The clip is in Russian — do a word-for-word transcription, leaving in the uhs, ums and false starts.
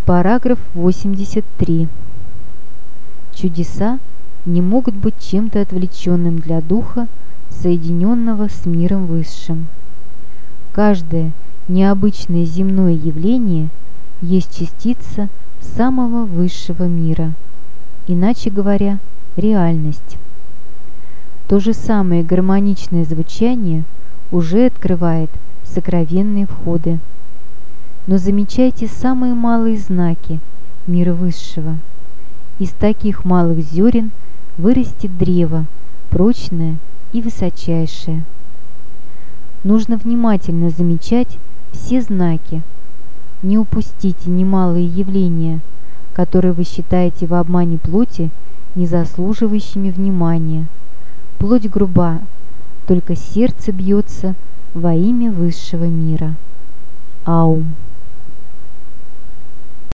Параграф восемьдесят три. Чудеса не могут быть чем-то отвлеченным для духа, соединенного с миром высшим. Каждое необычное земное явление есть частица самого высшего мира, иначе говоря, реальность. То же самое гармоничное звучание уже открывает сокровенные входы. Но замечайте самые малые знаки мира высшего. Из таких малых зерен вырастет древо, прочное и высочайшее. Нужно внимательно замечать все знаки. Не упустите немалые явления, которые вы считаете в обмане плоти не заслуживающими внимания. Плоть груба, только сердце бьется во имя высшего мира. Аум.